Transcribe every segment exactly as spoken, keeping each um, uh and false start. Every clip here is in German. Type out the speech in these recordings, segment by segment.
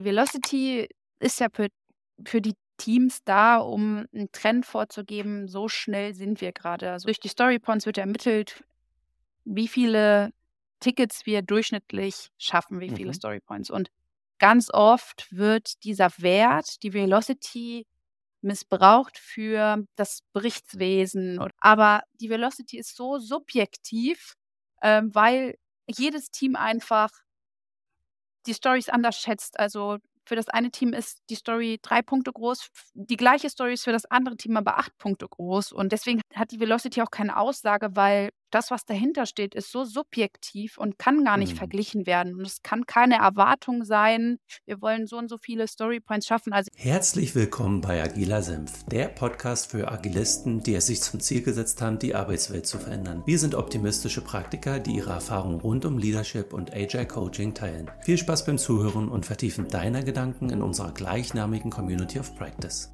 Velocity ist ja für für die Teams da, um 'n Trend vorzugeben, so schnell sind wir grade. Also, durch die Storypoints wird ermittelt, wie viele Tickets wir durchschnittlich schaffen, wie viele Mhm. Storypoints. Und ganz oft wird dieser Wert, die Velocity, missbraucht für das Berichtswesen. Und aber die Velocity ist so subjektiv, ähm, weil jedes Team einfach die Storys anders schätzt. Also, für das eine Team ist die Story drei Punkte groß, f die gleiche Story ist für das andere Team aber acht Punkte groß. Und deswegen hat die Velocity auch keine Aussage, weil das, was dahinter steht, ist so subjektiv und kann gar nicht Mhm. verglichen werden. Und es kann keine Erwartung sein, wir wollen so und so viele Storypoints schaffen. Also Herzlich willkommen bei Agiler Senf, der Podcast für Agilisten, die es sich zum Ziel gesetzt haben, die Arbeitswelt zu verändern. Wir sind optimistische Praktiker, die ihre Erfahrungen rund um Leadership und Agile Coaching teilen. Viel Spaß beim Zuhören und Vertiefen deiner Gedanken in unserer gleichnamigen Community of Practice.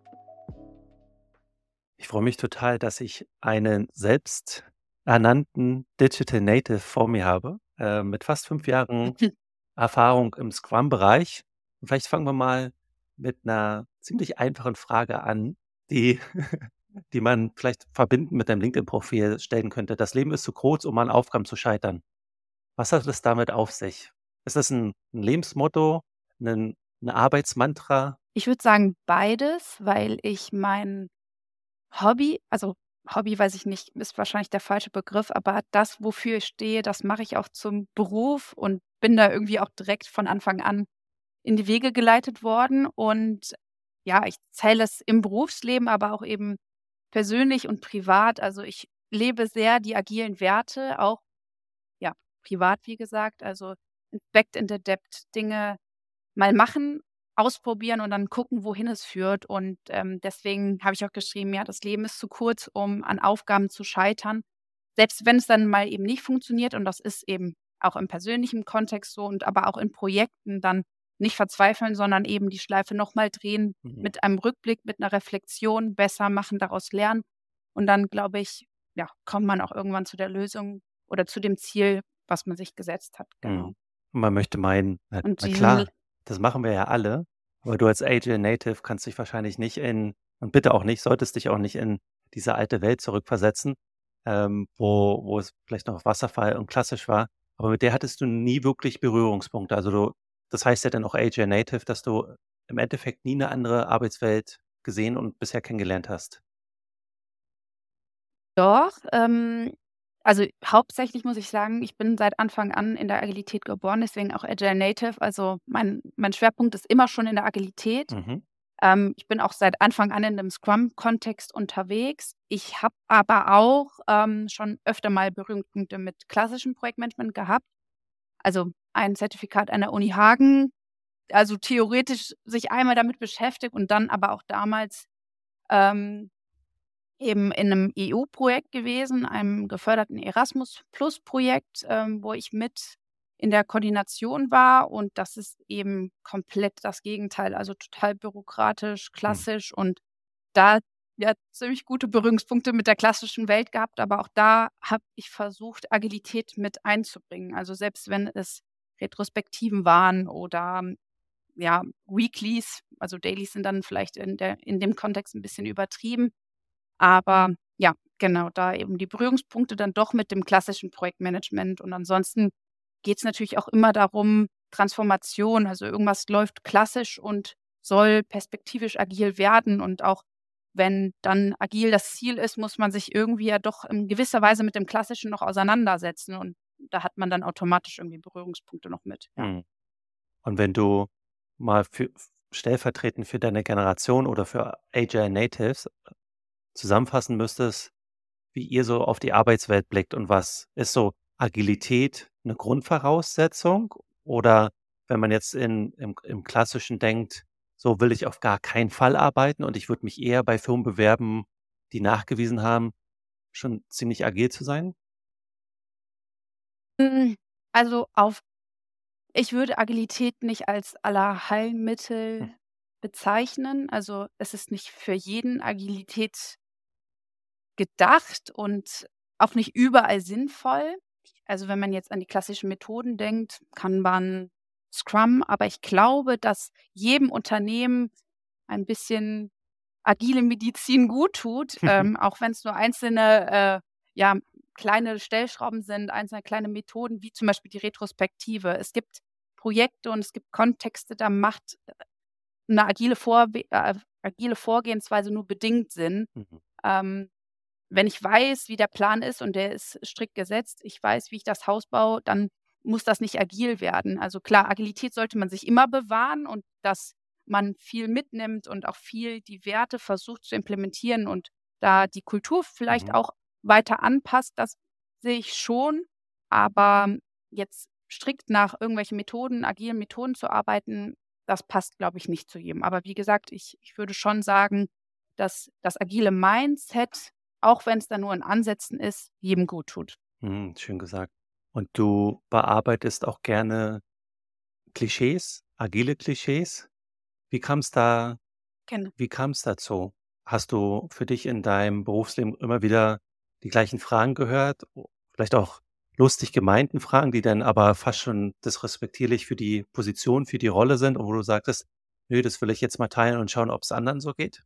Ich freue mich total, dass ich einen selbsternannten Digital Native vor mir habe, äh, mit fast fünf Jahren Erfahrung im Scrum-Bereich. Und vielleicht fangen wir mal mit einer ziemlich einfachen Frage an, die die man vielleicht verbinden mit deinem LinkedIn-Profil stellen könnte. Das Leben ist zu kurz, um an Aufgaben zu scheitern. Was hat es damit auf sich? Ist das ein 'n Lebensmotto, 'nen 'n Arbeitsmantra? Ich würde sagen beides, weil ich mein Hobby also, Hobby weiß ich nicht, ist wahrscheinlich der falsche Begriff, aber das, wofür ich stehe, das mache ich auch zum Beruf und bin da irgendwie auch direkt von Anfang an in die Wege geleitet worden. Und ja, ich zähle es im Berufsleben, aber auch eben persönlich und privat. Also, ich lebe sehr die agilen Werte, auch, ja, privat, wie gesagt. Also, Inspect and Adapt, Dinge mal machen, ausprobieren und dann gucken, wohin es führt. Und, ähm, deswegen habe ich auch geschrieben, ja, das Leben ist zu kurz, um an Aufgaben zu scheitern. Selbst wenn es dann mal eben nicht funktioniert und das ist eben auch im persönlichen Kontext so und aber auch in Projekten dann nicht verzweifeln, sondern eben die Schleife noch mal drehen, Mhm. mit einem Rückblick, mit 'ner Reflexion besser machen, daraus lernen. Und dann, glaube ich, ja, kommt man auch irgendwann zu der Lösung oder zu dem Ziel, was man sich gesetzt hat, genau. Mhm. Und man möchte meinen, na Und na diesen klar, das machen wir ja alle, aber du als Agile Native kannst dich wahrscheinlich nicht in und bitte auch nicht solltest dich auch nicht in diese alte Welt zurückversetzen, ähm, wo wo es vielleicht noch Wasserfall und klassisch war, aber mit der hattest du nie wirklich Berührungspunkte. Also, du das heißt ja dann auch Agile Native, dass du im Endeffekt nie 'ne andere Arbeitswelt gesehen und bisher kennengelernt hast. Doch, ähm, also hauptsächlich muss ich sagen, ich bin seit Anfang an in der Agilität geboren, deswegen auch Agile Native. Also mein mein Schwerpunkt ist immer schon in der Agilität. Mhm. Ähm, ich bin auch seit Anfang an in 'nem Scrum-Kontext unterwegs. Ich habe aber auch, ähm, schon öfter mal Berührungspunkte mit klassischem Projektmanagement gehabt. Also ein Zertifikat an der Uni Hagen, also theoretisch sich einmal damit beschäftigt und dann aber auch damals, ähm, eben in 'nem E U-Projekt gewesen, einem geförderten Erasmus-Plus-Projekt, ähm, wo ich mit in der Koordination war und das ist eben komplett das Gegenteil, also total bürokratisch, Mhm. klassisch und da, ja, ziemlich gute Berührungspunkte mit der klassischen Welt gehabt, aber auch da habe ich versucht, Agilität mit einzubringen. Also selbst wenn es Retrospektiven waren oder, ja, Weeklies, also Dailies sind dann vielleicht in der in dem Kontext 'n bisschen übertrieben. Aber ja, genau, da eben die Berührungspunkte dann doch mit dem klassischen Projektmanagement und ansonsten geht's natürlich auch immer darum Transformation, also irgendwas läuft klassisch und soll perspektivisch agil werden und auch wenn dann agil das Ziel ist, muss man sich irgendwie ja doch in gewisser Weise mit dem Klassischen noch auseinandersetzen und da hat man dann automatisch irgendwie Berührungspunkte noch mit, ja. Mhm. Und wenn du mal für f stellvertretend für deine Generation oder für Agile Natives zusammenfassen müsstest, wie ihr so auf die Arbeitswelt blickt und was ist so Agilität 'ne Grundvoraussetzung? Oder wenn man jetzt in im im Klassischen denkt: „So will ich auf gar keinen Fall arbeiten und ich würde mich eher bei Firmen bewerben, die nachgewiesen haben, schon ziemlich agil zu sein?“ Hm, also auf ich würde Agilität nicht als Allerheilmittel Hm. bezeichnen. Also, es ist nicht für jeden Agilität gedacht und auch nicht überall sinnvoll. Also, wenn man jetzt an die klassischen Methoden denkt, Kanban, Scrum, aber ich glaube, dass jedem Unternehmen ein bisschen agile Medizin gut tut, ähm, auch wenn es nur einzelne, äh, ja, kleine Stellschrauben sind, einzelne kleine Methoden, wie zum Beispiel die Retrospektive. Es gibt Projekte und es gibt Kontexte, da macht eine agile Vorwe äh, agile Vorgehensweise nur bedingt Sinn. Mhm. Ähm, wenn ich weiß, wie der Plan ist und der ist strikt gesetzt, ich weiß, wie ich das Haus baue, dann muss das nicht agil werden. Also klar, Agilität sollte man sich immer bewahren und dass man viel mitnimmt und auch viel die Werte versucht zu implementieren und da die Kultur vielleicht Mhm. auch weiter anpasst, das sehe ich schon. Aber jetzt strikt nach irgendwelchen Methoden, agilen Methoden zu arbeiten, das passt, glaube ich, nicht zu jedem. Aber wie gesagt, ich ich würde schon sagen, dass das agile Mindset, auch wenn es da nur in Ansätzen ist, jedem gut tut. Mhm, schön gesagt. Und du bearbeitest auch gerne Klischees, agile Klischees? Wie kam's da Genau. wie kam's dazu? Hast du für dich in deinem Berufsleben immer wieder die gleichen Fragen gehört? O vielleicht auch lustig gemeinten Fragen, die dann aber fast schon disrespektierlich für die Position, für die Rolle sind und wo du sagtest: „Nö, das will ich jetzt mal teilen und schauen, ob's anderen so geht?“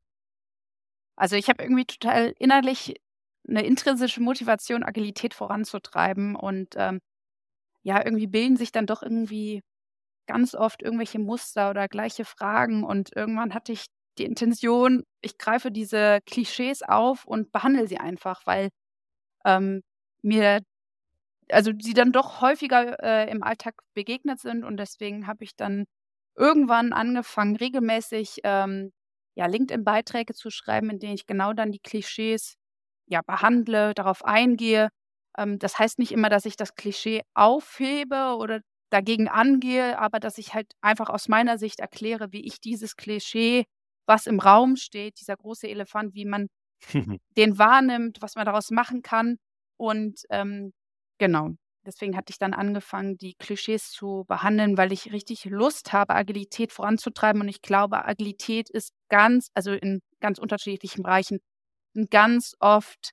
Also, ich habe irgendwie total innerlich eine intrinsische Motivation, Agilität voranzutreiben und, ähm, ja, irgendwie bilden sich dann doch irgendwie ganz oft irgendwelche Muster oder gleiche Fragen und irgendwann hatte ich die Intention, ich greife diese Klischees auf und behandle sie einfach, weil, ähm, mir also, sie dann doch häufiger, äh, im Alltag begegnet sind und deswegen habe ich dann irgendwann angefangen, regelmäßig, ähm, ja, LinkedIn-Beiträge zu schreiben, in denen ich genau dann die Klischees, ja, behandle, darauf eingehe. Ähm, das heißt nicht immer, dass ich das Klischee aufhebe oder dagegen angehe, aber dass ich halt einfach aus meiner Sicht erkläre, wie ich dieses Klischee, was im Raum steht, dieser große Elefant, wie man den wahrnimmt, was man daraus machen kann und, ähm, genau. Deswegen hatte ich dann angefangen, die Klischees zu behandeln, weil ich richtig Lust habe, Agilität voranzutreiben und ich glaube, Agilität ist ganz also, in ganz unterschiedlichen Bereichen sind ganz oft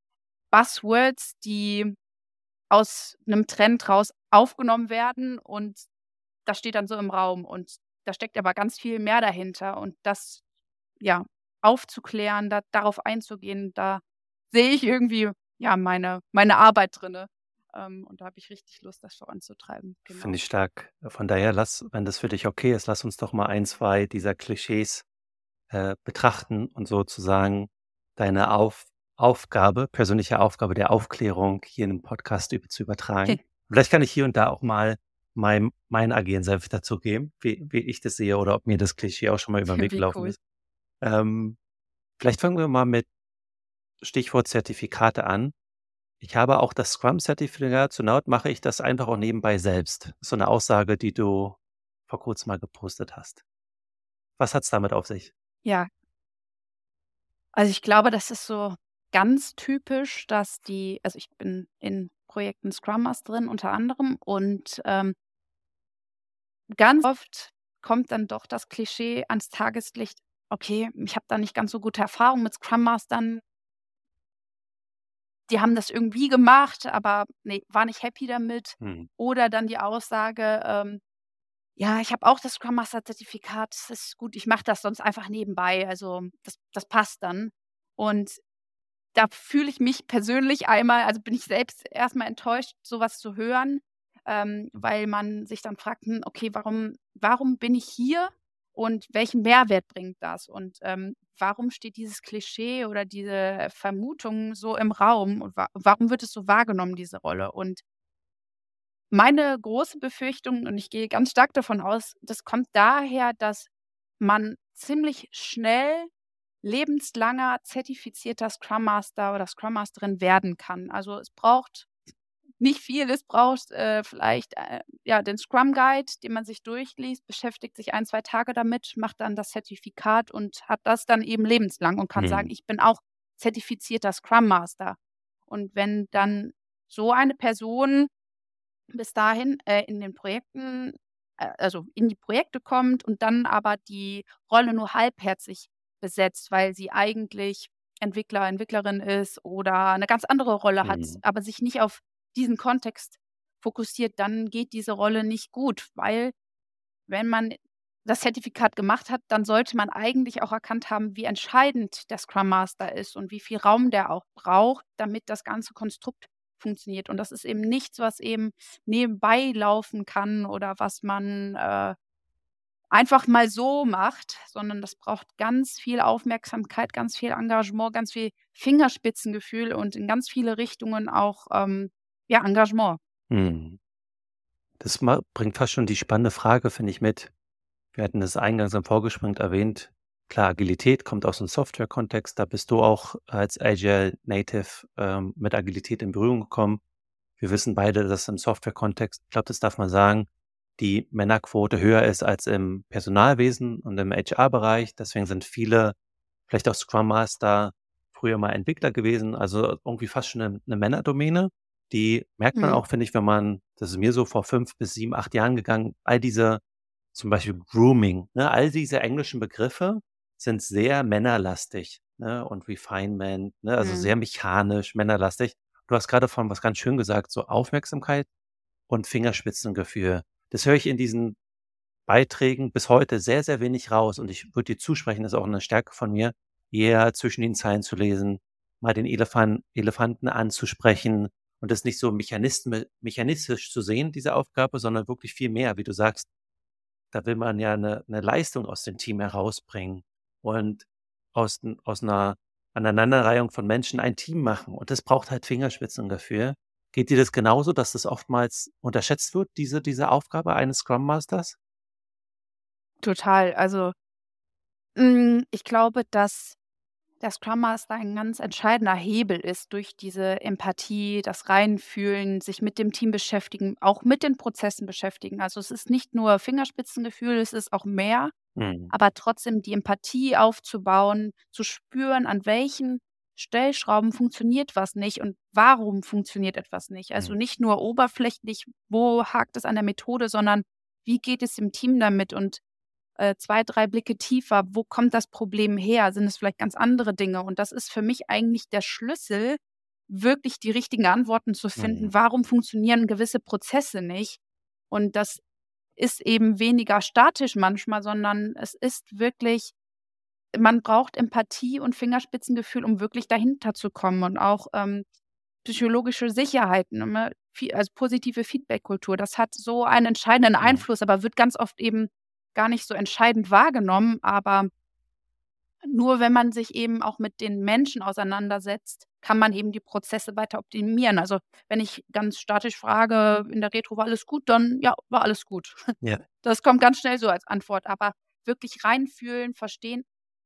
Buzzwords, die aus 'nem Trend raus aufgenommen werden und das steht dann so im Raum und da steckt aber ganz viel mehr dahinter und das, ja, aufzuklären, da darauf einzugehen, da sehe ich irgendwie, ja, meine meine Arbeit drinne. Ähm, und da habe ich richtig Lust, das voranzutreiben, Finde genau. ich stark. Von daher lass wenn das für dich okay ist, lass uns doch mal ein, zwei dieser Klischees, äh, betrachten und sozusagen deine Auf Aufgabe persönliche Aufgabe der Aufklärung hier in 'nem Podcast üb zu übertragen. Vielleicht kann ich hier und da auch mal mein meinen agilen Senf dazugeben, wie wie ich das sehe oder ob mir das Klischee auch schon mal über 'n Weg Wie gelaufen cool. ist. Ähm, vielleicht fangen wir mal mit Stichwort Zertifikate an. Ich habe auch das Scrum-Zertifikat, zur Not mache ich das einfach auch nebenbei selbst. So 'ne Aussage, die du vor Kurzem mal gepostet hast. Was hat's damit auf sich? Ja, also, ich glaube, das ist so ganz typisch, dass die also, ich bin in Projekten Scrum Master drin unter anderem und, ähm ganz oft kommt dann doch das Klischee ans Tageslicht: „Okay, ich habe da nicht ganz so gute Erfahrungen mit Scrum Mastern. Die haben das irgendwie gemacht, aber ne, war nicht happy damit.“ Mhm. Oder dann die Aussage, ähm: „Ja, ich habe auch das Scrum Master Zertifikat. Das ist gut, ich mache das sonst einfach nebenbei. Also, das das passt dann.“ Und da fühle ich mich persönlich einmal also, bin ich selbst erst mal enttäuscht, so was zu hören, ähm, weil man sich dann fragt: „Hm, okay, warum warum bin ich hier und welchen Mehrwert bringt das? Und, ähm, warum steht dieses Klischee oder diese Vermutung so im Raum und wa warum wird es so wahrgenommen, diese Rolle?“ Und meine große Befürchtung und ich gehe ganz stark davon aus, das kommt daher, dass man ziemlich schnell lebenslanger zertifizierter Scrum Master oder Scrum Masterin werden kann. Also, es braucht nicht viel. Es braucht, äh, vielleicht, äh, ja, den Scrum Guide, den man sich durchliest, beschäftigt sich ein, zwei Tage damit, macht dann das Zertifikat und hat das dann eben lebenslang und kann sagen: Mhm. „Ich bin auch zertifizierter Scrum Master.“ Und wenn dann so eine Person bis dahin, äh, in den Projekten äh, also in die Projekte kommt und dann aber die Rolle nur halbherzig besetzt, weil sie eigentlich Entwickler, Entwicklerin ist oder 'ne ganz andere Rolle hat, Mhm. aber sich nicht auf diesen Kontext fokussiert, dann geht diese Rolle nicht gut, weil wenn man das Zertifikat gemacht hat, dann sollte man eigentlich auch erkannt haben, wie entscheidend der Scrum Master ist und wie viel Raum der auch braucht, damit das ganze Konstrukt funktioniert. Und das ist eben nichts, was eben nebenbei laufen kann oder was man äh, einfach mal so macht, sondern das braucht ganz viel Aufmerksamkeit, ganz viel Engagement, ganz viel Fingerspitzengefühl und in ganz viele Richtungen auch ähm, ja, Engagement. Mhm. Das ma bringt fast schon die spannende Frage, finde ich, mit. Wir hatten das eingangs im Vorgespräch erwähnt. Klar, Agilität kommt aus dem Software-Kontext. Da bist du auch als Agile Native ähm, mit Agilität in Berührung gekommen. Wir wissen beide, dass im Software-Kontext, ich glaube, das darf man sagen, die Männerquote höher ist als im Personalwesen und im H R-Bereich. Deswegen sind viele, vielleicht auch Scrum Master, früher mal Entwickler gewesen. Also irgendwie fast schon eine, eine Männerdomäne. Die merkt man Hm. auch, finde ich, wenn man, das ist mir so vor fünf bis sieben, acht Jahren gegangen, all diese, zum Beispiel Grooming, ne, all diese englischen Begriffe sind sehr männerlastig, ne, und Refinement, ne, also Hm. sehr mechanisch, männerlastig. Du hast gerade von was ganz schön gesagt, so Aufmerksamkeit und Fingerspitzengefühl. Das höre ich in diesen Beiträgen bis heute sehr, sehr wenig raus. Und ich würde dir zusprechen, das ist auch eine Stärke von mir, eher zwischen den Zeilen zu lesen, mal den Elefant, Elefanten anzusprechen und das nicht so mechanism- mechanistisch zu sehen, diese Aufgabe, sondern wirklich viel mehr, wie du sagst. Da will man ja eine, eine Leistung aus dem Team herausbringen und aus, n- aus einer Aneinanderreihung von Menschen ein Team machen. Und das braucht halt Fingerspitzengefühl. Geht dir das genauso, dass das oftmals unterschätzt wird, diese, diese Aufgabe eines Scrum Masters? Total. Also mm, ich glaube, dass der Scrum Master ein ganz entscheidender Hebel ist durch diese Empathie, das Reinfühlen, sich mit dem Team beschäftigen, auch mit den Prozessen beschäftigen. Also es ist nicht nur Fingerspitzengefühl, es ist auch mehr, Mhm. aber trotzdem die Empathie aufzubauen, zu spüren, an welchen Stellschrauben funktioniert was nicht und warum funktioniert etwas nicht. Also Mhm. nicht nur oberflächlich, wo hakt es an der Methode, sondern wie geht es dem Team damit und äh, zwei, drei Blicke tiefer, wo kommt das Problem her? Sind es vielleicht ganz andere Dinge? Und das ist für mich eigentlich der Schlüssel, wirklich die richtigen Antworten zu Mhm. finden. Warum funktionieren gewisse Prozesse nicht? Und das ist eben weniger statisch manchmal, sondern es ist wirklich, man braucht Empathie und Fingerspitzengefühl, um wirklich dahinter zu kommen und auch ähm, psychologische Sicherheiten, ne? Vie also positive Feedbackkultur. Das hat so einen entscheidenden Mhm. Einfluss, aber wird ganz oft eben gar nicht so entscheidend wahrgenommen. Aber nur wenn man sich eben auch mit den Menschen auseinandersetzt, kann man eben die Prozesse weiter optimieren. Also, wenn ich ganz statisch frage: „In der Retro war alles gut?", dann: „Ja, war alles gut." Ja. Das kommt ganz schnell so als Antwort, aber wirklich reinfühlen, verstehen,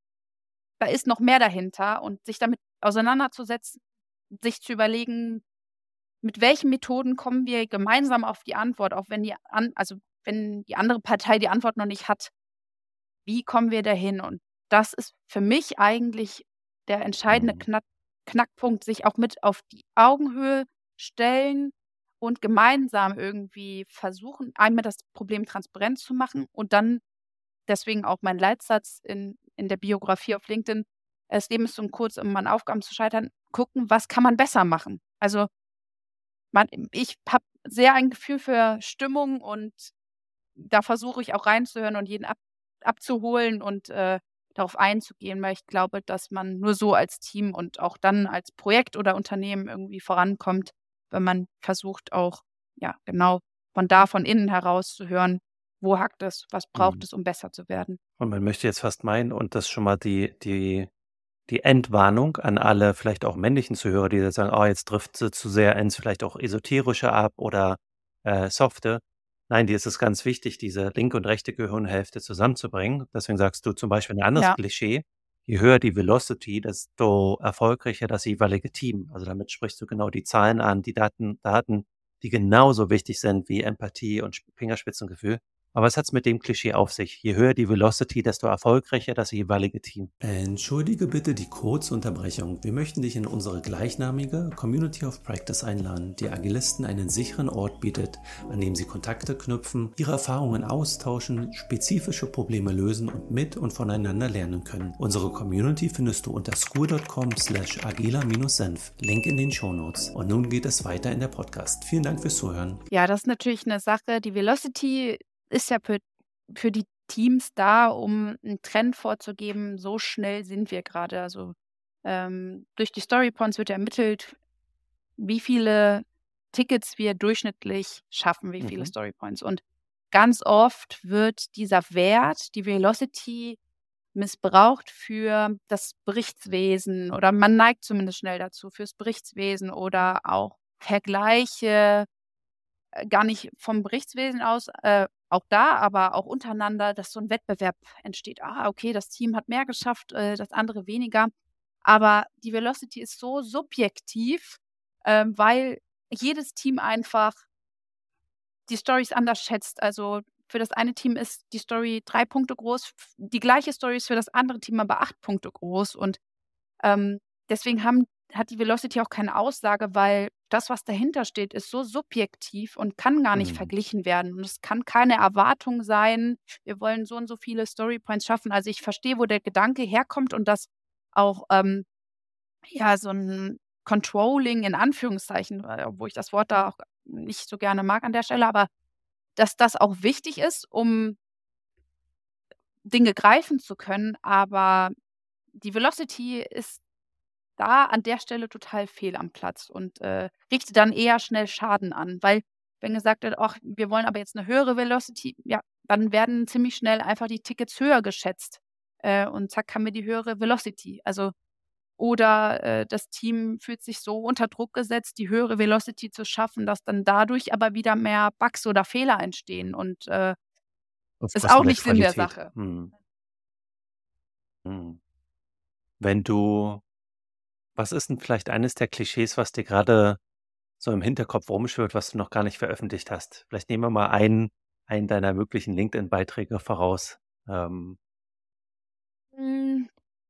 da ist noch mehr dahinter und sich damit auseinanderzusetzen, sich zu überlegen, mit welchen Methoden kommen wir gemeinsam auf die Antwort, auch wenn die an also, wenn die andere Partei die Antwort noch nicht hat. Wie kommen wir dahin? Und das ist für mich eigentlich der entscheidende Mhm. Knack Knackpunkt, sich auch mit auf die Augenhöhe stellen und gemeinsam irgendwie versuchen, einmal das Problem transparent zu machen und dann, deswegen auch mein Leitsatz in in der Biografie auf LinkedIn: „Das Leben ist so kurz, um an Aufgaben zu scheitern." Gucken, was kann man besser machen? Also, man ich habe sehr ein Gefühl für Stimmung und da versuche ich auch reinzuhören und jeden ab abzuholen und äh, darauf einzugehen, weil ich glaube, dass man nur so als Team und auch dann als Projekt oder Unternehmen irgendwie vorankommt, wenn man versucht auch, ja, genau von da von innen heraus zu hören, wo hackt es, was braucht Mhm. es, um besser zu werden. Und man möchte jetzt fast meinen, und das schon mal die, die, die Endwarnung an alle, vielleicht auch männlichen Zuhörer, die jetzt sagen, oh, jetzt trifft sie zu sehr ins vielleicht auch Esoterische ab oder äh, Softe. Nein, dir ist es ganz wichtig, diese linke und rechte Gehirnhälfte zusammenzubringen. Deswegen sagst du zum Beispiel ein anderes Ja. Klischee, je höher die Velocity, desto erfolgreicher das jeweilige Team. Also damit sprichst du genau die Zahlen an, die Daten, Daten, die genauso wichtig sind wie Empathie und Sp- Fingerspitzengefühl. Aber was hat's mit dem Klischee auf sich? Je höher die Velocity, desto erfolgreicher das jeweilige Team. Entschuldige bitte die Kurzunterbrechung. Wir möchten dich in unsere gleichnamige Community of Practice einladen, die Agilisten einen sicheren Ort bietet, an dem sie Kontakte knüpfen, ihre Erfahrungen austauschen, spezifische Probleme lösen und mit und voneinander lernen können. Unsere Community findest du unter school dot com slash agila-senf. Link in den Shownotes. Und nun geht es weiter in der Podcast. Vielen Dank fürs Zuhören. Ja, das ist natürlich eine Sache. Die Velocity ist ja für für die Teams da, um einen Trend vorzugeben. So schnell sind wir gerade. Also ähm, durch die Storypoints wird ermittelt, wie viele Tickets wir durchschnittlich schaffen, wie viele Mhm. Storypoints. Und ganz oft wird dieser Wert, die Velocity, missbraucht für das Berichtswesen oder man neigt zumindest schnell dazu, fürs Berichtswesen oder auch Vergleiche, äh, gar nicht vom Berichtswesen aus, äh, auch da, aber auch untereinander, dass so ein Wettbewerb entsteht. Ah, okay, das Team hat mehr geschafft, äh, das andere weniger. Aber die Velocity ist so subjektiv, ähm, weil jedes Team einfach die Storys anders schätzt. Also, für das eine Team ist die Story drei Punkte groß, f die gleiche Story ist für das andere Team aber acht Punkte groß und, ähm, deswegen haben hat die Velocity auch keine Aussage, weil das, was dahinter steht, ist so subjektiv und kann gar nicht Mhm. verglichen werden. Und es kann keine Erwartung sein, wir wollen so und so viele Storypoints schaffen. Also, ich verstehe, wo der Gedanke herkommt und dass auch, ähm, ja, so 'n Controlling in Anführungszeichen, äh, obwohl ich das Wort da auch nicht so gerne mag an der Stelle, aber dass das auch wichtig ist, um Dinge greifen zu können, aber die Velocity ist da an der Stelle total fehl am Platz und, äh, richtet dann eher schnell Schaden an, weil wenn gesagt wird: „Ach, wir wollen aber jetzt 'ne höhere Velocity“, ja, dann werden ziemlich schnell einfach die Tickets höher geschätzt, äh, und zack haben wir die höhere Velocity. Also oder, äh, das Team fühlt sich so unter Druck gesetzt, die höhere Velocity zu schaffen, dass dann dadurch aber wieder mehr Bugs oder Fehler entstehen und, äh, Auf ist Kosten auch der nicht Sinn der Qualität. Sache. Mhm. Mhm. Wenn du was ist denn vielleicht eines der Klischees, was dir gerade so im Hinterkopf rumschwirrt, was du noch gar nicht veröffentlicht hast? Vielleicht nehmen wir mal einen einen deiner möglichen LinkedIn-Beiträge voraus. Ähm, Hm,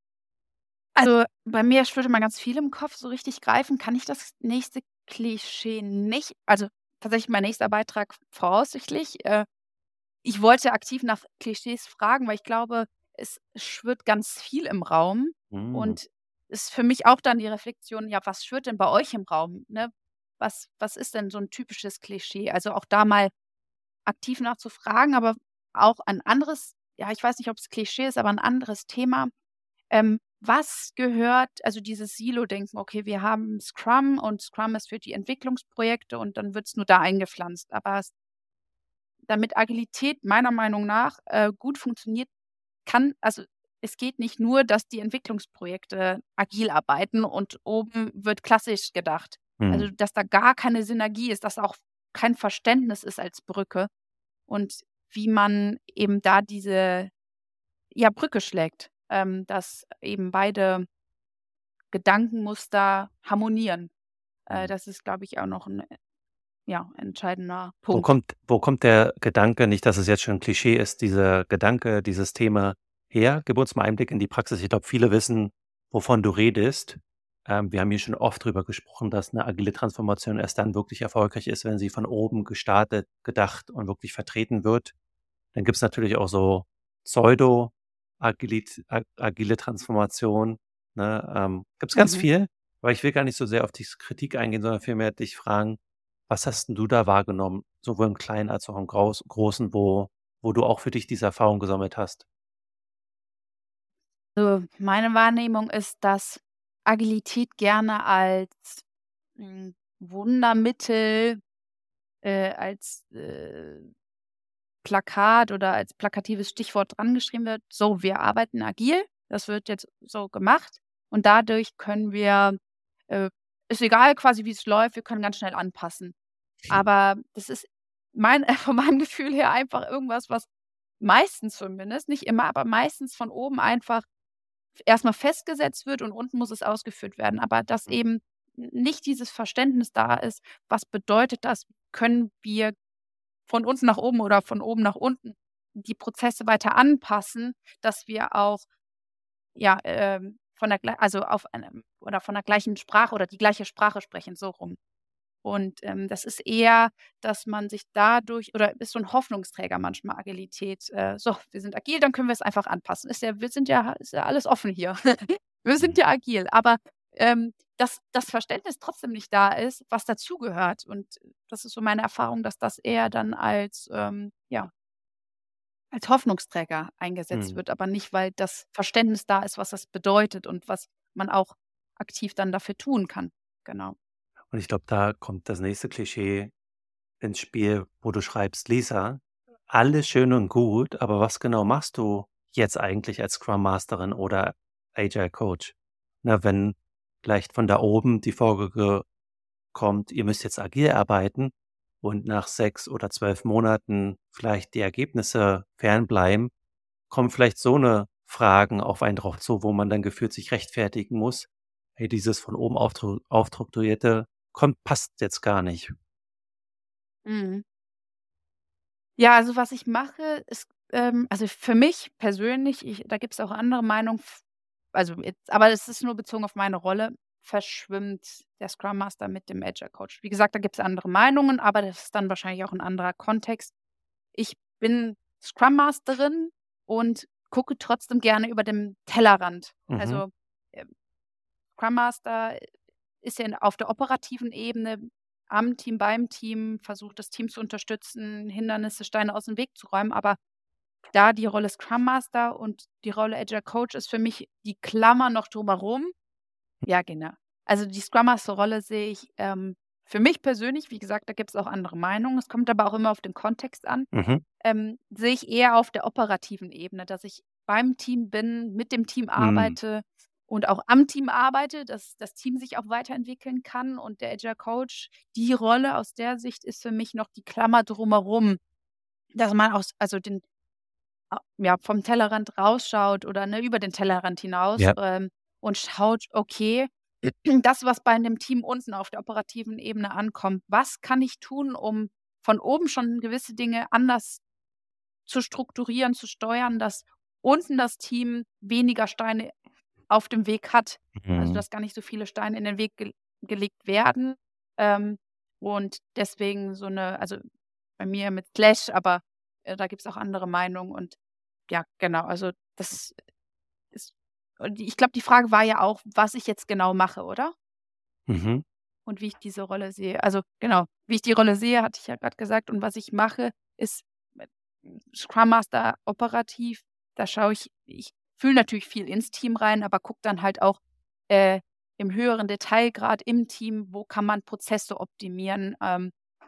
also, bei mir schwirrt immer ganz viel im Kopf, so richtig greifen kann ich das nächste Klischee nicht. Also, tatsächlich mein nächster Beitrag voraussichtlich. Äh, ich wollte aktiv nach Klischees fragen, weil ich glaube, es schwirrt ganz viel im Raum hm, und ist für mich auch dann die Reflexion, ja, was schwirrt denn bei euch im Raum, ne? Was was ist denn so 'n typisches Klischee? Also, auch da mal aktiv nachzufragen, aber auch ein anderes ja, ich weiß nicht, ob's Klischee ist, aber 'n anderes Thema. Ähm, was gehört also dieses Silo-Denken, okay, wir haben Scrum und Scrum ist für die Entwicklungsprojekte und dann wird's nur da eingepflanzt. Aber es damit Agilität meiner Meinung nach, äh, gut funktioniert, kann also, es geht nicht nur, dass die Entwicklungsprojekte agil arbeiten und oben wird klassisch gedacht. mhm. Also, dass da gar keine Synergie ist, dass auch kein Verständnis ist als Brücke und wie man eben da diese, ja, Brücke schlägt, ähm, dass eben beide Gedankenmuster harmonieren. Äh, Mhm. das ist, glaube ich, auch noch 'n, äh, ja, entscheidender Wo Punkt. kommt wo kommt der Gedanke, nicht, dass es jetzt schon 'n Klischee ist, dieser Gedanke, dieses Thema her? Gib uns mal Einblick in die Praxis. Ich glaube, viele wissen, wovon du redest. Ähm, wir haben hier schon oft drüber gesprochen, dass 'ne agile Transformation erst dann wirklich erfolgreich ist, wenn sie von oben gestartet, gedacht und wirklich vertreten wird. Dann gibt's natürlich auch so Pseudo-agilit ag agile Transformation, ne? Ähm, gibt's ganz Mhm. viel, aber ich will gar nicht so sehr auf diese Kritik eingehen, sondern vielmehr dich fragen: Was hast 'n du da wahrgenommen, sowohl im Kleinen als auch im Graus Großen, wo wo du auch für dich diese Erfahrung gesammelt hast? Also, meine Wahrnehmung ist, dass Agilität gerne als, hm, Wundermittel, äh, als, äh, Plakat oder als plakatives Stichwort drangeschrieben wird: „So, wir arbeiten agil. Das wird jetzt so gemacht und dadurch können wir äh, ist egal quasi, wie's läuft, wir können ganz schnell anpassen.“ Aber das ist mein von meinem Gefühl her einfach irgendwas, was meistens zumindest, nicht immer, aber meistens von oben einfach erst mal festgesetzt wird und unten muss es ausgeführt werden. Aber dass Mhm. eben n nicht dieses Verständnis da ist, was bedeutet das? Können wir von unten nach oben oder von oben nach unten die Prozesse weiter anpassen, dass wir auch, ja, ähm, von der glei also auf einem oder von der gleichen Sprache oder die gleiche Sprache sprechen, so rum. Und, ähm, das ist eher, dass man sich dadurch oder ist so 'n Hoffnungsträger manchmal Agilität. Äh, „So, wir sind agil, dann können wir's einfach anpassen. Ist ja wir sind ja ist ja alles offen hier. Wir sind Mhm. ja agil.“ Aber, ähm, dass das Verständnis trotzdem nicht da ist, was dazugehört. Und das ist so meine Erfahrung, dass das eher dann als, ähm, ja als Hoffnungsträger eingesetzt Mhm. wird, aber nicht, weil das Verständnis da ist, was das bedeutet und was man auch aktiv dann dafür tun kann. Genau. Und ich glaube, da kommt das nächste Klischee ins Spiel, wo du schreibst: „Lisa, alles schön und gut, aber was genau machst du jetzt eigentlich als Scrum Masterin oder Agile Coach?“ Na, wenn vielleicht von da oben die Vorgabe kommt, ihr müsst jetzt agil arbeiten und nach sechs oder zwölf Monaten vielleicht die Ergebnisse fernbleiben, kommen vielleicht so 'ne Fragen auf einen drauf zu, wo man dann gefühlt sich rechtfertigen muss: „Hey, dieses von oben auftru aufstrukturierte kommt passt jetzt gar nicht.“ Mhm. Ja, also was ich mache, ist, ähm also für mich persönlich, ich da gibt's auch andere Meinungen, f also jetzt aber es ist nur bezogen auf meine Rolle, verschwimmt der Scrum Master mit dem Agile Coach. Wie gesagt, da gibt's andere Meinungen, aber das ist dann wahrscheinlich auch 'n anderer Kontext. Ich bin Scrum Masterin und gucke trotzdem gerne über den Tellerrand. Mhm. Also, ähm, Scrum Master ist ja in auf der operativen Ebene am Team, beim Team, versucht das Team zu unterstützen, Hindernisse, Steine aus'm Weg zu räumen, aber da die Rolle Scrum Master und die Rolle Agile Coach ist für mich die Klammer noch drumherum. Ja, genau. Also die Scrum Master Rolle sehe ich, ähm, für mich persönlich, wie gesagt, da gibt's auch andere Meinungen, es kommt aber auch immer auf den Kontext an, Mhm. ähm, sehe ich eher auf der operativen Ebene, dass ich beim Team bin, mit dem Team Mhm. arbeite und auch am Team arbeite, dass das Team sich auch weiterentwickeln kann und der Agile Coach, die Rolle aus der Sicht ist für mich noch die Klammer drumherum, dass man aus also den a ja, vom Tellerrand rausschaut oder, ne, über den Tellerrand hinaus, Ja. ähm, und schaut: „Okay, das, was bei 'nem Team unten auf der operativen Ebene ankommt, was kann ich tun, um von oben schon gewisse Dinge anders zu strukturieren, zu steuern, dass unten das Team weniger Steine auf dem Weg hat?“ Also, Mhm. dass gar nicht so viele Steine in den Weg gel gelegt werden, ähm, und deswegen so 'ne also bei mir mit Clash, aber, äh, da gibt's auch andere Meinungen und ja, genau, also das ist und ich glaube, die Frage war ja auch, was ich jetzt genau mache, oder? Mhm. Und wie ich diese Rolle sehe. Also genau, wie ich die Rolle sehe, hatte ich ja grad gesagt und was ich mache, ist mit Scrum Master operativ, da schaue ich ich fühle natürlich viel ins Team rein, aber gucke dann halt auch, äh, im höheren Detailgrad im Team, wo kann man Prozesse optimieren, ähm,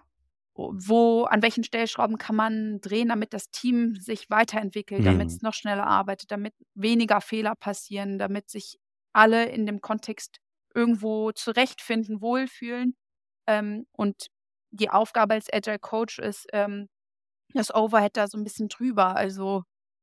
o wo an welchen Stellschrauben kann man drehen, damit das Team sich weiterentwickelt, Mhm. damit's noch schneller arbeitet, damit weniger Fehler passieren, damit sich alle in dem Kontext irgendwo zurechtfinden, wohlfühlen. Ähm, und die Aufgabe als Agile Coach ist, ähm, das Overhead da so 'n bisschen drüber. Also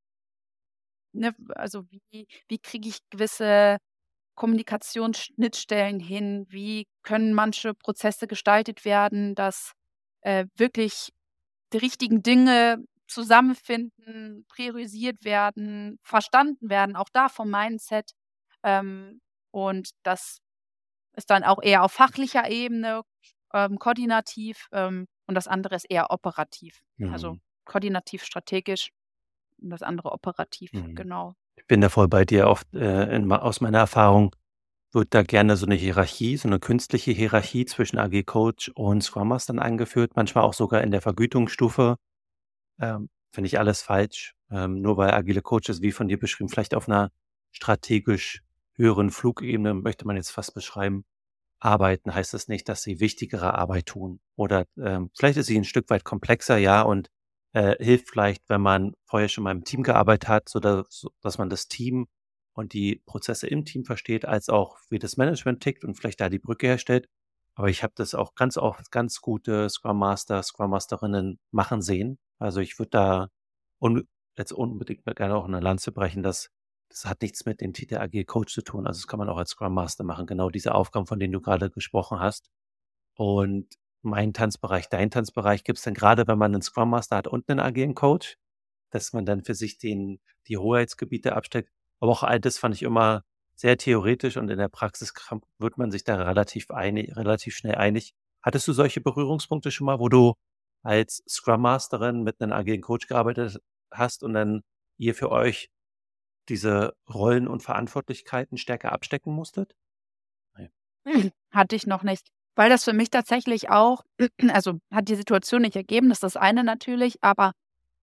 ne, also wie wie kriege ich gewisse Kommunikationsschnittstellen hin? Wie können manche Prozesse gestaltet werden, dass, äh, wirklich die richtigen Dinge zusammenfinden, priorisiert werden, verstanden werden, auch da vom Mindset. Ähm, und das ist dann auch eher auf fachlicher Ebene, ähm, koordinativ, ähm, und das andere ist eher operativ. Also Mhm. koordinativ strategisch und das andere operativ, Mhm. genau. Ich bin da voll bei dir. Oft, äh, in aus meiner Erfahrung wird da gerne so 'ne Hierarchie so 'ne künstliche Hierarchie zwischen Agile Coach und Scrum Mastern eingeführt, manchmal auch sogar in der Vergütungsstufe. Ähm, finde ich alles falsch. Ähm, nur weil agile Coaches, wie von dir beschrieben, vielleicht auf 'ner strategisch höheren Flugebene, möchte man jetzt fast beschreiben, arbeiten, heißt das nicht, dass sie wichtigere Arbeit tun. Oder, ähm, vielleicht ist sie 'n Stück weit komplexer, ja, und, äh, hilft vielleicht, wenn man vorher schon mal im Team gearbeitet hat, so dass dass man das Team und die Prozesse im Team versteht, als auch wie das Management tickt und vielleicht da die Brücke herstellt. Aber ich habe das auch ganz oft ganz gute Scrum Master, Scrum Masterinnen machen sehen. Also, ich würde da un jetzt unbedingt mal gerne auch 'ne Lanze brechen, dass das hat nichts mit dem Titel Agile Coach zu tun. Also, das kann man auch als Scrum Master machen, genau diese Aufgaben, von denen du grade gesprochen hast. Und mein Tanzbereich, dein Tanzbereich gibt's dann grade, wenn man 'nen Scrum Master hat und 'nen agilen Coach, dass man dann für sich den die Hoheitsgebiete absteckt. Aber auch all das fand ich immer sehr theoretisch und in der Praxis kam wird man sich da relativ einig relativ schnell einig. Hattest du solche Berührungspunkte schon mal, wo du als Scrum Masterin mit 'nem agilen Coach gearbeitet hast und dann ihr für euch diese Rollen und Verantwortlichkeiten stärker abstecken musstet? Ne. Hatte ich noch nicht, weil das für mich tatsächlich auch also, hat die Situation nicht ergeben, das ist das eine natürlich, aber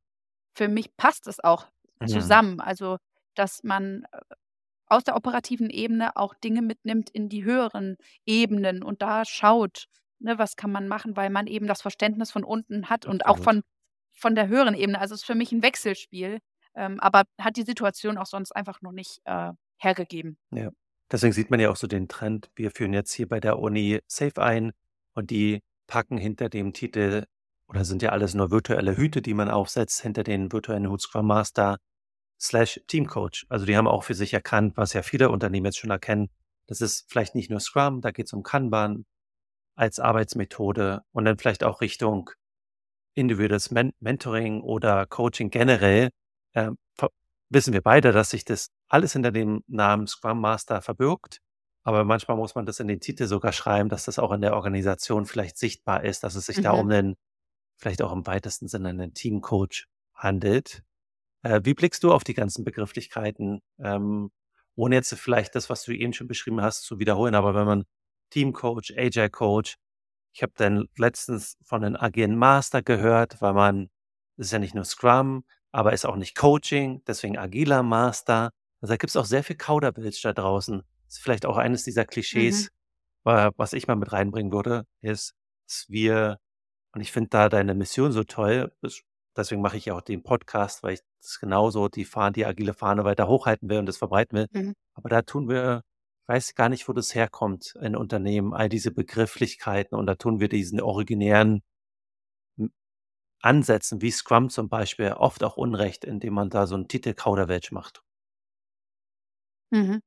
für mich passt es auch Mhm. zusammen. Also, dass man äh, aus der operativen Ebene auch Dinge mitnimmt in die höheren Ebenen und da schaut, ne, was kann man machen, weil man eben das Verständnis von unten hat und auch Absolut. von von der höheren Ebene. Also, es ist für mich 'n Wechselspiel, ähm, aber hat die Situation auch sonst einfach noch nicht, äh, hergegeben. Ja. Deswegen sieht man ja auch so den Trend. Wir führen jetzt hier bei der Uni Safe ein und die packen hinter dem Titel oder sind ja alles nur virtuelle Hüte, die man aufsetzt, hinter den virtuellen Hut Scrum Master slash Teamcoach. Also, die haben auch für sich erkannt, was ja viele Unternehmen jetzt schon erkennen, das ist vielleicht nicht nur Scrum, da geht's um Kanban als Arbeitsmethode und dann vielleicht auch Richtung individuelles Men Mentoring oder Coaching generell. Ähm, ver wissen wir beide, dass sich das alles hinter dem Namen Scrum Master verbirgt, aber manchmal muss man das in den Titel sogar schreiben, dass das auch in der Organisation vielleicht sichtbar ist, dass es sich da um Mhm. 'nen vielleicht auch im weitesten Sinne 'nen Teamcoach handelt. Äh, wie blickst du auf die ganzen Begrifflichkeiten, ähm, ohne jetzt vielleicht das, was du eben schon beschrieben hast, zu wiederholen, aber wenn man Teamcoach, Agile Coach ich habe dann letztens von 'nen agilen Master gehört, weil man ist ja nicht nur Scrum, aber ist auch nicht Coaching, deswegen agiler Master. Also, da gibt's auch sehr viel Kauderwelsch da draußen. Ist vielleicht auch eines dieser Mhm. Klischees, wa was ich mal mit reinbringen würde, ist, dass wir und ich finde da deine Mission so toll, des deswegen mache ich ja auch den Podcast, weil ich das genauso die Fahne die agile Fahne weiter hochhalten will und das verbreiten will. Mhm. Aber da tun wir weiß gar nicht, wo das herkommt in Unternehmen, all diese Begrifflichkeiten und da tun wir diesen originären m Ansätzen wie Scrum zum Beispiel oft auch Unrecht, indem man da so 'n Titel Kauderwelsch macht. Mhm.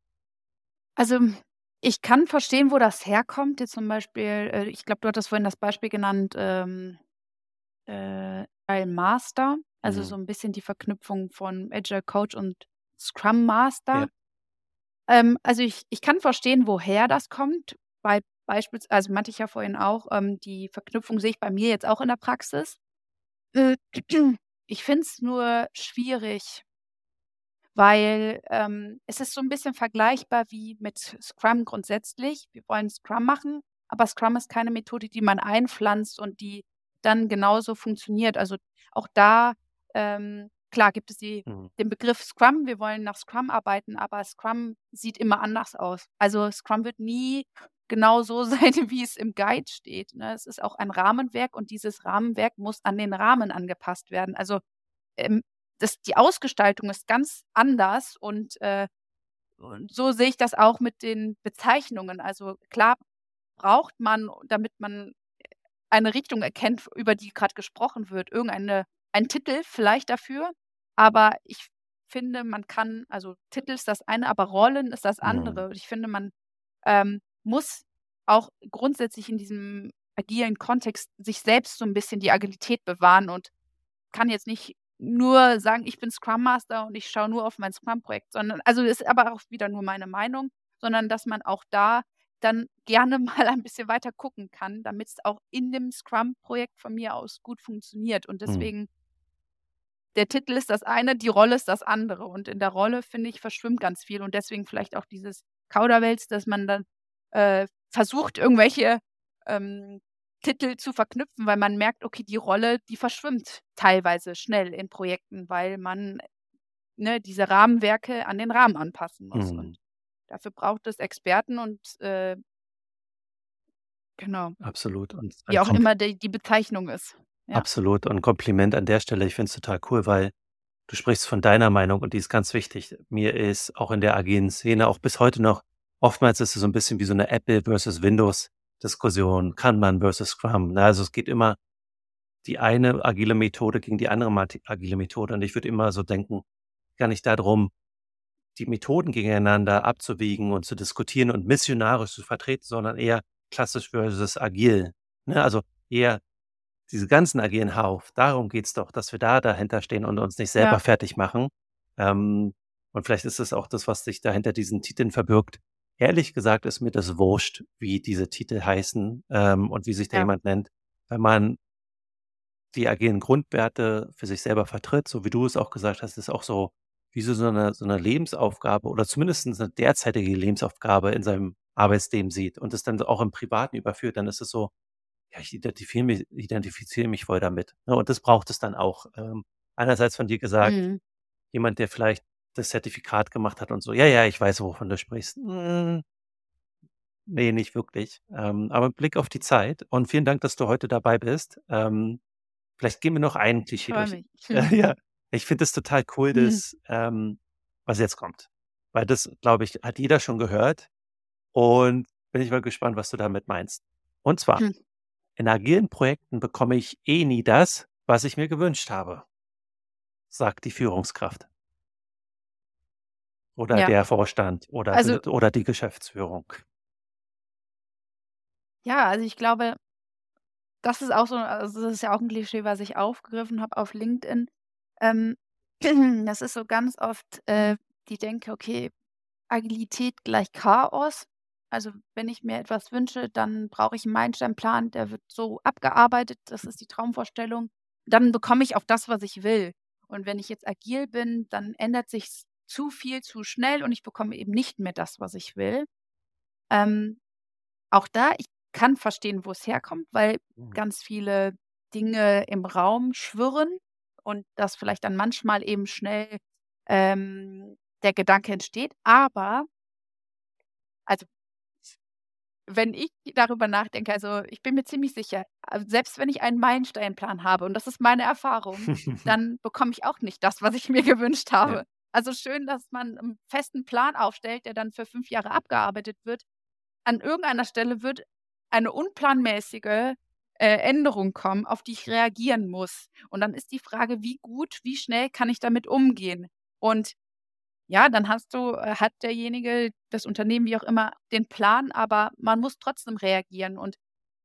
Also, ich kann verstehen, wo das herkommt. Jetzt zum Beispiel, äh, ich glaube, du hattest vorhin das Beispiel genannt, ähm, äh, Agile Master, also, so Mhm. 'n bisschen die Verknüpfung von Agile Coach und Scrum Master. Ja. Ähm, also, ich ich kann verstehen, woher das kommt, weil beispiels also, meinte ich ja vorhin auch, ähm, die Verknüpfung sehe ich bei mir jetzt auch in der Praxis. Äh, ich finde es nur schwierig weil, ähm, es ist so 'n bisschen vergleichbar wie mit Scrum grundsätzlich. Wir wollen Scrum machen, aber Scrum ist keine Methode, die man einpflanzt und die dann genauso funktioniert. Also, auch da, ähm, klar gibt es die Mhm. den Begriff Scrum. Wir wollen nach Scrum arbeiten, aber Scrum sieht immer anders aus. Also, Scrum wird nie genau so sein, wie es im Guide steht, ne? Es ist auch ein Rahmenwerk und dieses Rahmenwerk muss an den Rahmen angepasst werden. Also, ähm, das die Ausgestaltung ist ganz anders und, äh, und so sehe ich das auch mit den Bezeichnungen. Also, klar braucht man, damit man eine Richtung erkennt, f über die grad gesprochen wird, irgendeine ein Titel vielleicht dafür, aber ich finde, man kann also, Titel ist das eine, aber Rollen ist das Mhm. andere. Und ich finde, man, ähm, muss auch grundsätzlich in diesem agilen Kontext sich selbst so 'n bisschen die Agilität bewahren und kann jetzt nicht nur sagen: „Ich bin Scrum Master und ich schaue nur auf mein Scrum-Projekt“, sondern also, ist aber auch wieder nur meine Meinung, sondern dass man auch da dann gerne mal ein bisschen weiter gucken kann, damit's auch in dem Scrum-Projekt von mir aus gut funktioniert. Und Mhm. deswegen der Titel ist das eine, die Rolle ist das andere. Und in der Rolle, finde ich, verschwimmt ganz viel und deswegen vielleicht auch dieses Kauderwelsch, dass man dann, äh, versucht, irgendwelche, ähm, Titel zu verknüpfen, weil man merkt, okay, die Rolle, die verschwimmt teilweise schnell in Projekten, weil man, ne, diese Rahmenwerke an den Rahmen anpassen muss. Und Mhm. dafür braucht es Experten und, äh genau. Absolut und Wie ein auch Kompl immer de die Bezeichnung ist. Ja. Absolut und Kompliment an der Stelle. Ich finde es total cool, weil du sprichst von deiner Meinung und die ist ganz wichtig. Mir ist auch in der agilen Szene, auch bis heute noch oftmals ist es so 'n bisschen wie so 'ne Apple versus Windows Diskussion, Kanban versus Scrum, ne? Also, es geht immer die eine agile Methode gegen die andere mati agile Methode. Und ich würde immer so denken, gar nicht da drum, die Methoden gegeneinander abzuwiegen und zu diskutieren und missionarisch zu vertreten, sondern eher klassisch versus agil, ne? Also, eher diese ganzen agilen Hauf, darum geht's doch, dass wir da dahinterstehen und uns nicht Ja. selber fertigmachen. Ähm, und vielleicht ist es auch das, was sich da hinter diesen Titeln verbirgt. Ehrlich gesagt ist mir das wurscht, wie diese Titel heißen, ähm, und wie sich da Ja. jemand nennt. Wenn man die agilen Grundwerte für sich selber vertritt, so wie du es auch gesagt hast, ist auch so wie so so 'ne so 'ne Lebensaufgabe oder zumindestens 'ne derzeitige Lebensaufgabe in seinem Arbeitsleben sieht und das dann auch im Privaten überführt, dann ist es so: „Ja, ich identifiere mi identifiziere mich voll damit“, ne? Und das braucht es dann auch. Ähm, einerseits von dir gesagt, Mhm. jemand, der vielleicht das Zertifikat gemacht hat und so: „Ja, ja, ich weiß, wovon du sprichst.“ Hm, ne, nicht wirklich. Ähm, aber Blick auf die Zeit und vielen Dank, dass du heute dabei bist. Ähm, vielleicht gehen wir noch ein Ich Klischee freue durch. mich. Ja, ich finde es total cool, Mhm. dass, ähm was jetzt kommt. Weil das, glaube ich, hat jeder schon gehört und bin ich mal gespannt, was du damit meinst. Und zwar: „In agilen Projekten bekomme ich eh nie das, was ich mir gewünscht habe“, sagt die Führungskraft oder Ja, der Vorstand oder also ge oder die Geschäftsführung. ja, also ich glaube, das ist auch so also das ist ja auch 'n Klischee, was ich aufgegriffen habe auf LinkedIn. Ähm, das ist so ganz oft, äh, die Denke: „Okay, Agilität gleich Chaos.“ Also, wenn ich mir etwas wünsche, dann brauche ich 'n Meilensteinplan, der wird so abgearbeitet, das ist die Traumvorstellung. Dann bekomme ich auch das, was ich will. Und wenn ich jetzt agil bin, dann ändert sich's zu viel, zu schnell und ich bekomme eben nicht mehr das, was ich will. Ähm, auch da, ich kann verstehen, wo's herkommt, weil Mhm. ganz viele Dinge im Raum schwirren und dass vielleicht dann manchmal eben schnell, ähm, der Gedanke entsteht. Aber also wenn ich darüber nachdenke also, ich bin mir ziemlich sicher, äh, selbst wenn ich einen Meilensteinplan habe und das ist meine Erfahrung, dann bekomme ich auch nicht das, was ich mir gewünscht Ja. habe. Also, schön, dass man 'n festen Plan aufstellt, der dann für fünf Jahre abgearbeitet wird. An irgendeiner Stelle wird eine unplanmäßige, äh, Änderung kommen, auf die ich reagieren muss. Und dann ist die Frage: Wie gut, wie schnell kann ich damit umgehen? Und ja, dann hast du äh, hat derjenige, das Unternehmen, wie auch immer, den Plan, aber man muss trotzdem reagieren. Und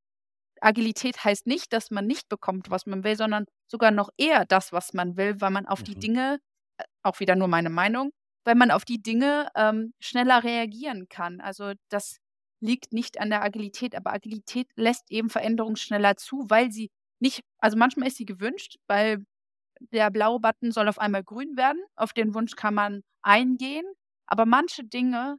Agilität heißt nicht, dass man nicht bekommt, was man will, sondern sogar noch eher das, was man will, weil man auf die Mhm. Dinge äh, auch wieder nur meine Meinung, weil man auf die Dinge, ähm, schneller reagieren kann. Also, das liegt nicht an der Agilität, aber Agilität lässt eben Veränderungen schneller zu, weil sie nicht also, manchmal ist sie gewünscht, weil der blaue Button soll auf einmal grün werden. Auf den Wunsch kann man eingehen, aber manche Dinge,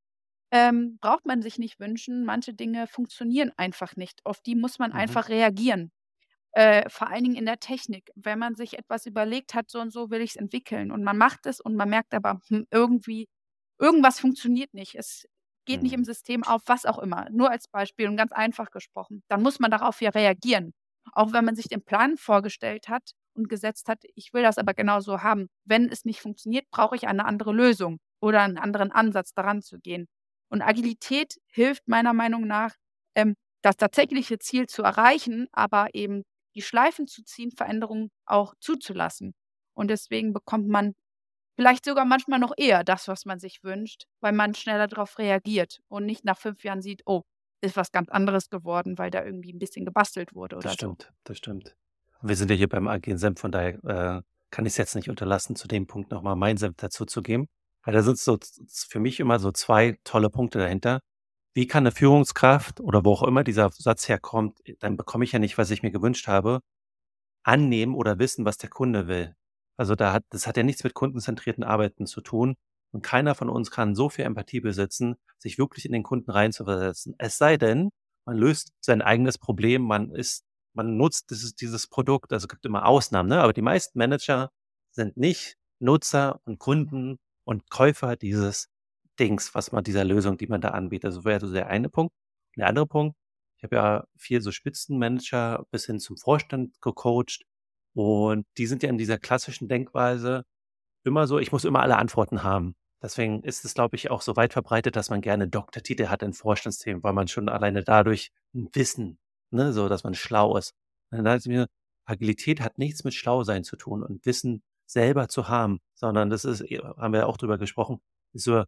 ähm, braucht man sich nicht wünschen. Manche Dinge funktionieren einfach nicht. Auf die muss man Mhm. einfach reagieren. Äh, vor allen Dingen in der Technik. Wenn man sich etwas überlegt hat: „So und so will ich's entwickeln“ und man macht es und man merkt aber, hm, irgendwie irgendwas funktioniert nicht. Es geht nicht im Mhm. System auf, was auch immer. Nur als Beispiel und ganz einfach gesprochen. Dann muss man darauf ja reagieren. Auch wenn man sich den Plan vorgestellt hat und gesetzt hat: „Ich will das aber genauso haben.“ Wenn es nicht funktioniert, brauche ich eine andere Lösung oder 'n anderen Ansatz, daran zu gehen. Und Agilität hilft meiner Meinung nach, ähm, das tatsächliche Ziel zu erreichen, aber eben die Schleifen zu ziehen, Veränderungen auch zuzulassen. Und deswegen bekommt man vielleicht sogar manchmal noch eher das, was man sich wünscht, weil man schneller drauf reagiert und nicht nach fünf Jahren sieht: „Oh, ist was ganz anderes geworden, weil da irgendwie 'n bisschen gebastelt wurde Das oder so.“ stimmt, das stimmt. Wir sind ja hier beim agilen Senf, von daher, äh, kann ich's jetzt nicht unterlassen, zu dem Punkt noch mal meinen Senf dazuzugeben. Weil da sind so z z für mich immer so zwei tolle Punkte dahinter. Wie kann 'ne Führungskraft oder wo auch immer dieser Satz herkommt: „Dann bekomme ich ja nicht, was ich mir gewünscht habe“, annehmen oder wissen, was der Kunde will? Also, da hat das hat ja nichts mit kundenzentrierten Arbeiten zu tun und keiner von uns kann so viel Empathie besitzen, sich wirklich in den Kunden reinzuversetzen. Es sei denn, man löst sein eigenes Problem, man ist man nutzt dieses dieses Produkt. Also, es gibt immer Ausnahmen, ne? Aber die meisten Manager sind nicht Nutzer und Kunden und Käufer dieses Dings, was man dieser Lösung, die man da anbietet. Das wäre so der eine Punkt. Der andere Punkt, ich habe ja viel so Spitzenmanager bis hin zum Vorstand gecoacht und die sind ja in dieser klassischen Denkweise immer so: „Ich muss immer alle Antworten haben.“ Deswegen ist es, glaube ich, auch so weit verbreitet, dass man gerne Doktortitel hat in Vorstandsthemen, weil man schon alleine dadurch 'n Wissen ne, so, dass man schlau ist. Und dann dachte ich mir: „Agilität hat nichts mit Schlausein zu tun und Wissen selber zu haben, sondern das ist e haben wir ja auch drüber gesprochen, so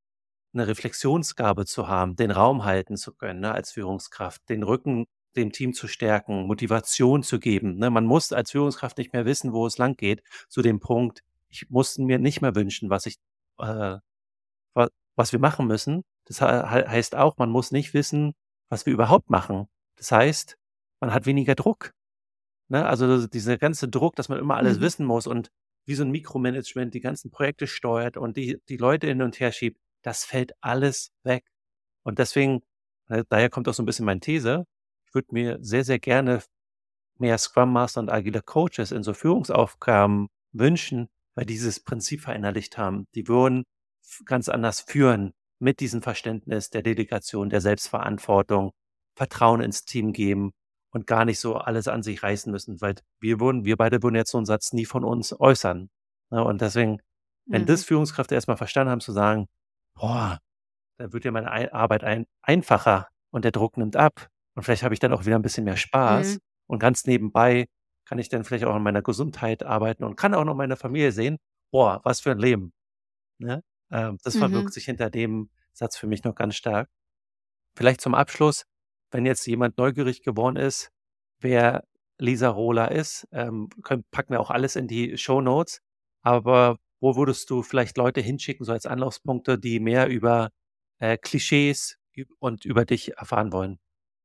'ne Reflexionsgabe zu haben, den Raum halten zu können, ne, als Führungskraft, den Rücken dem Team zu stärken, Motivation zu geben, ne? Man muss als Führungskraft nicht mehr wissen, wo es langgeht, zu dem Punkt, ich muss mir nicht mehr wünschen, was ich äh, wa was wir machen müssen. Das ha hei heißt auch, man muss nicht wissen, was wir überhaupt machen. Das heißt, man hat weniger Druck, ne? Also, dieser ganze Druck, dass man immer alles Mhm. wissen muss und wie so 'n Mikromanagement die ganzen Projekte steuert und die die Leute hin und her schiebt, das fällt alles weg. Und deswegen äh, daher kommt auch so 'n bisschen meine These. Ich würde mir sehr, sehr gerne mehr Scrum Master und agile Coaches in so Führungsaufgaben wünschen, weil die dieses Prinzip verinnerlicht haben. Die würden f- ganz anders führen mit diesem Verständnis der Delegation, der Selbstverantwortung, Vertrauen ins Team geben und gar nicht so alles an sich reißen müssen, weil wir würden, wir beide würden jetzt so einen Satz nie von uns äußern. Ne? Und deswegen, wenn das Mhm. Führungskräfte erstmal verstanden haben, zu sagen, boah, da wird ja meine Ei- Arbeit ein, einfacher und der Druck nimmt ab und vielleicht habe ich dann auch wieder ein bisschen mehr Spaß Mhm. und ganz nebenbei kann ich dann vielleicht auch an meiner Gesundheit arbeiten und kann auch noch meine Familie sehen. Boah, was für ein Leben. Ne? Ähm, das Mhm. verbirgt sich hinter dem Satz für mich noch ganz stark. Vielleicht zum Abschluss, wenn jetzt jemand neugierig geworden ist, wer Lisa Rohler ist, ähm, können, packen wir auch alles in die Shownotes. Aber wo würdest du vielleicht Leute hinschicken, so als Anlaufspunkte, die mehr über äh, Klischees üb- und über dich erfahren wollen?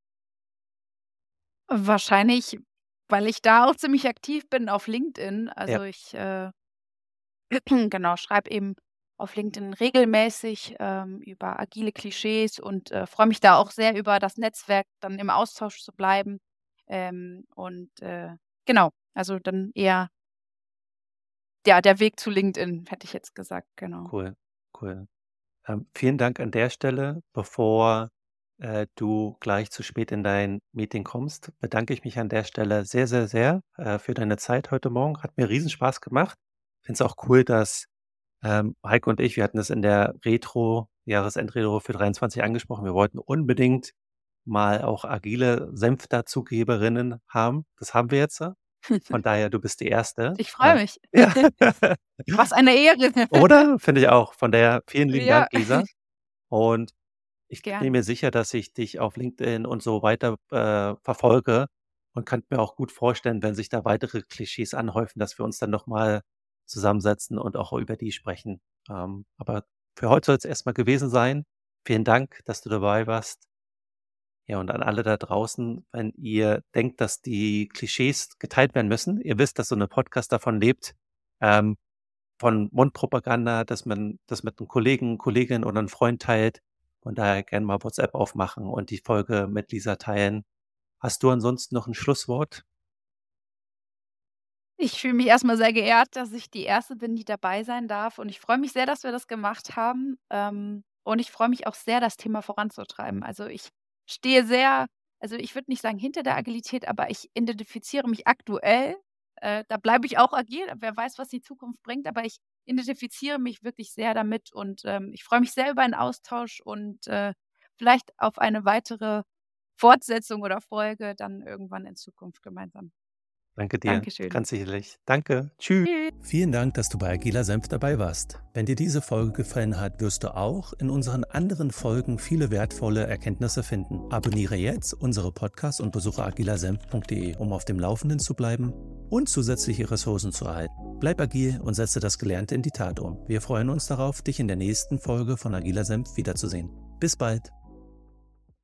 Wahrscheinlich, weil ich da auch ziemlich aktiv bin auf LinkedIn. Ja, Also ich, äh, genau, schreibe eben auf LinkedIn regelmäßig ähm, über agile Klischees und äh, freue mich da auch sehr über das Netzwerk, dann im Austausch zu bleiben. Ähm, und äh, genau, also dann eher ja, der Weg zu LinkedIn, hätte ich jetzt gesagt, genau. cool, cool. Ähm, vielen Dank an der Stelle. Bevor äh, du gleich zu spät in dein Meeting kommst, bedanke ich mich an der Stelle sehr, sehr, sehr äh, für deine Zeit heute Morgen. Hat mir riesen Spaß gemacht. Finde es auch cool, dass ähm, Heike und ich, wir hatten es in der Retro, Jahresendretro für dreiundzwanzig angesprochen. Wir wollten unbedingt mal auch agile Senf-Dazugeberinnen haben. Das haben wir jetzt. Von daher, du bist die Erste. Ich freue Äh, mich. ja. Was eine Ehre. Oder? Finde ich auch. Von daher vielen lieben Ja, Dank, Lisa. Und ich bin gerne. mir sicher, dass ich dich auf LinkedIn und so weiter äh, verfolge und kann mir auch gut vorstellen, wenn sich da weitere Klischees anhäufen, dass wir uns dann nochmal zusammensetzen und auch über die sprechen. Ähm, aber für heute soll es erstmal gewesen sein. Vielen Dank, dass du dabei warst. Ja, und an alle da draußen, wenn ihr denkt, dass die Klischees geteilt werden müssen, ihr wisst, dass so eine Podcast davon lebt, ähm, von Mundpropaganda, dass man das mit einem Kollegen, Kollegin oder einem Freund teilt. Von daher gerne mal WhatsApp aufmachen und die Folge mit Lisa teilen. Hast du ansonsten noch ein Schlusswort? Ich fühle mich erst mal sehr geehrt, dass ich die Erste bin, die dabei sein darf und ich freue mich sehr, dass wir das gemacht haben, ähm, und ich freue mich auch sehr, das Thema voranzutreiben. Also, ich stehe sehr also, ich würde nicht sagen hinter der Agilität, aber ich identifiziere mich aktuell äh, da bleibe ich auch agil, wer weiß, was die Zukunft bringt, aber ich identifiziere mich wirklich sehr damit und, ähm, ich freue mich sehr über einen Austausch und, äh, vielleicht auf eine weitere Fortsetzung oder Folge dann irgendwann in Zukunft gemeinsam. Danke dir. Dankeschön. Ganz sicherlich. Danke. Tschüss. Tschüss. Vielen Dank, dass du bei Agiler Senf dabei warst. Wenn dir diese Folge gefallen hat, wirst du auch in unseren anderen Folgen viele wertvolle Erkenntnisse finden. Abonniere jetzt unsere Podcasts und besuche agilersenf punkt de, um auf dem Laufenden zu bleiben und zusätzliche Ressourcen zu erhalten. Bleib agil und setze das Gelernte in die Tat um. Wir freuen uns darauf, dich in der nächsten Folge von Agiler Senf wiederzusehen. Bis bald.